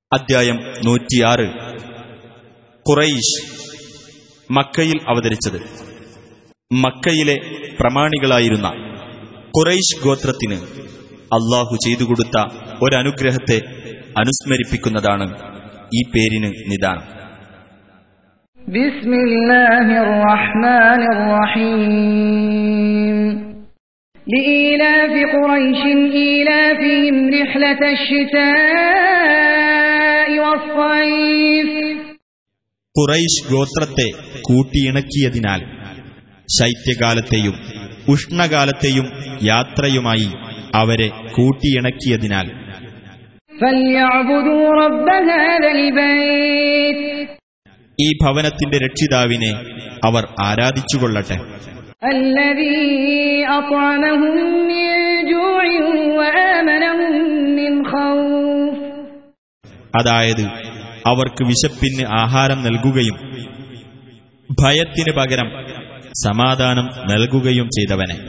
അദ്ധ്യായം 106. ഖുറൈശ് മക്കയിൽ അവതരിച്ചത്. മക്കയിലെ പ്രമാണികളായിരുന്ന ഖുറൈശ് ഗോത്രത്തിന് അല്ലാഹു ചെയ്തുകൊടുത്ത ഒരനുഗ്രഹത്തെ അനുസ്മരിപ്പിക്കുന്നതാണ് ഈ പേരിന് നിദാനം. ബിസ്മില്ലാഹിർ റഹ്മാനിർ റഹീം. ലഇലാഫി ഖുറൈശിൻ ഇലാഫിഹിം റിഹ്ലതശ് ശിതാഇ വസ്സൈഫ്. ഖുറൈശ് ഗോത്രത്തെ കൂട്ടിയിണക്കിയതിനാൽ ശൈത്യകാലത്തെയും ഉഷ്ണകാലത്തെയും യാത്രയുമായി അവരെ കൂട്ടിയിണക്കിയതിനാൽ ഫൽയഅ്ബുദൂ റബ്ബ ഹാദൽ ബൈത്ത്. ഈ ഭവനത്തിന്റെ രക്ഷിതാവിനെ അവർ ആരാധിച്ചുകൊള്ളട്ടെ. അല്ലദീ അത്അമഹും മിൻ ജൂഇൻ വആമനഹും മിൻ ഖൗഫ്. അതായത് അവർക്ക് വിശപ്പിന് ആഹാരം നൽകുകയും ഭയത്തിന് പകരം സമാധാനം നൽകുകയും ചെയ്തവനെ.